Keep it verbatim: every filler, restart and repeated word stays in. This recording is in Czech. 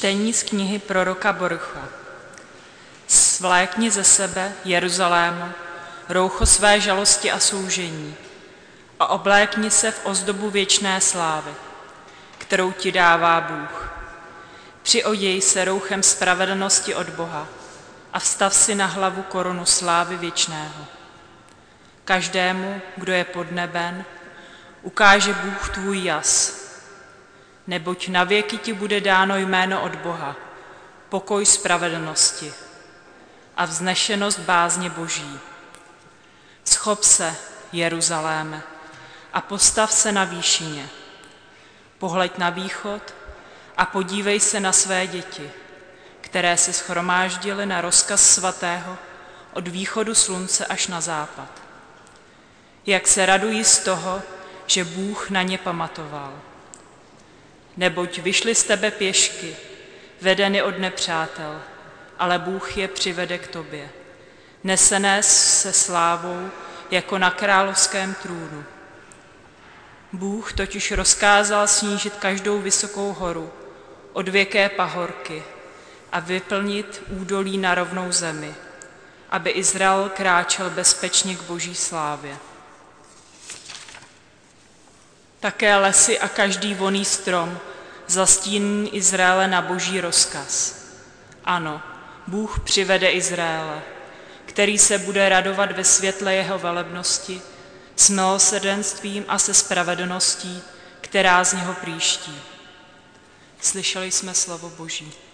Čtení z knihy proroka Barucha. Svlékni ze sebe, Jeruzalému, roucho své žalosti a soužení a oblékni se v ozdobu věčné slávy, kterou ti dává Bůh. Přioděj se rouchem spravedlnosti od Boha a vstav si na hlavu korunu slávy věčného. Každému, kdo je pod nebem, ukáže Bůh tvůj jas. Neboť navěky ti bude dáno jméno od Boha, pokoj spravedlnosti a vznešenost bázně Boží. Schop se, Jeruzaléme, a postav se na výšině. Pohleď na východ a podívej se na své děti, které se shromáždily na rozkaz svatého od východu slunce až na západ. Jak se radují z toho, že Bůh na ně pamatoval. Neboť vyšli z tebe pěšky, vedeny od nepřátel, ale Bůh je přivede k tobě, nesené se slávou jako na královském trůnu. Bůh totiž rozkázal snížit každou vysokou horu, odvěké pahorky a vyplnit údolí na rovnou zemi, aby Izrael kráčel bezpečně k Boží slávě. Také lesy a každý vonný strom zastíní Izraele na Boží rozkaz. Ano, Bůh přivede Izraele, který se bude radovat ve světle jeho velebnosti, s milosrdenstvím a se spravedlností, která z něho příští. Slyšeli jsme slovo Boží.